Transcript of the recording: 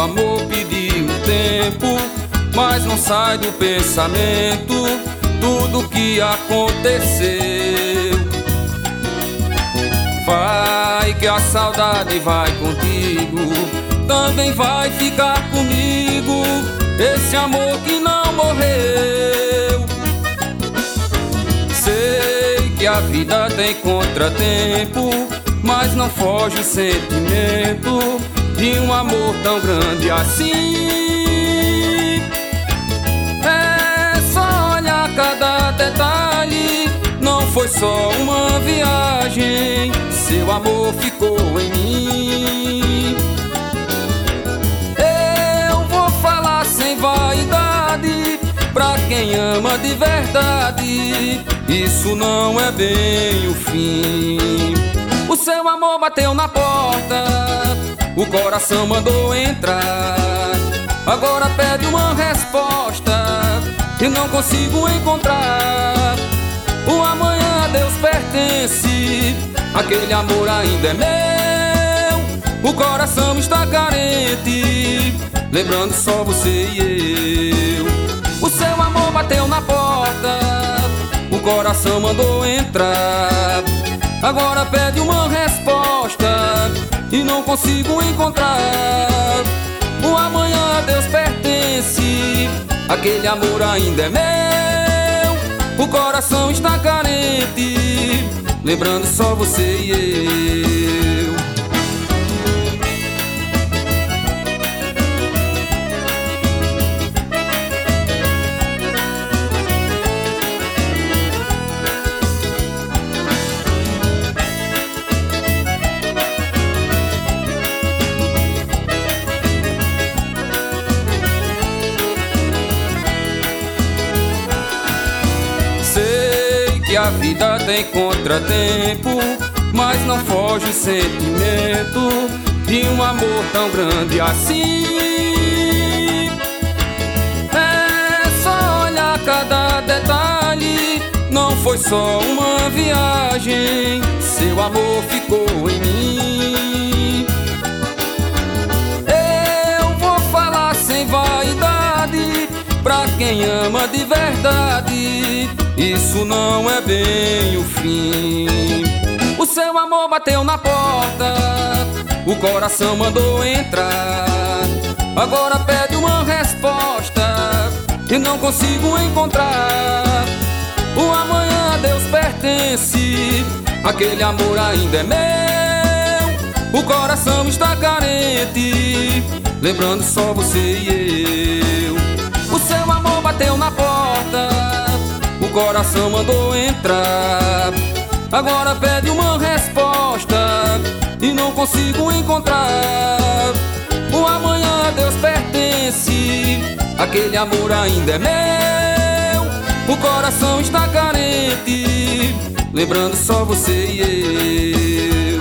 amor pediu tempo, mas não sai do pensamento tudo que aconteceu. Vai que a saudade vai contigo, também vai ficar comigo esse amor que não morreu. Sei que a vida tem contratempo, mas não foge o sentimento de um amor tão grande assim. É só olhar cada detalhe, não foi só uma viagem, seu amor ficou em mim. Eu vou falar sem vaidade, pra quem ama de verdade, isso não é bem o fim. O seu amor bateu na porta, o coração mandou entrar. Agora pede uma resposta e não consigo encontrar. O amanhã a Deus pertence, aquele amor ainda é meu. O coração está carente, lembrando só você e eu. O seu amor bateu na porta, o coração mandou entrar. Agora pede uma resposta e não consigo encontrar. O amanhã a Deus pertence, aquele amor ainda é meu. O coração está carente, lembrando só você e eu. Que a vida tem contratempo, mas não foge o sentimento de um amor tão grande assim. É só olhar cada detalhe, não foi só uma viagem, seu amor ficou em mim. Eu vou falar sem vaidade, pra quem ama de verdade, isso não é bem o fim. O seu amor bateu na porta, o coração mandou entrar. Agora pede uma resposta e não consigo encontrar. O amanhã a Deus pertence, aquele amor ainda é meu. O coração está carente, lembrando só você e eu. O seu amor bateu na porta, o coração mandou entrar. Agora pede uma resposta e não consigo encontrar. O amanhã a Deus pertence, aquele amor ainda é meu. O coração está carente, lembrando só você e eu.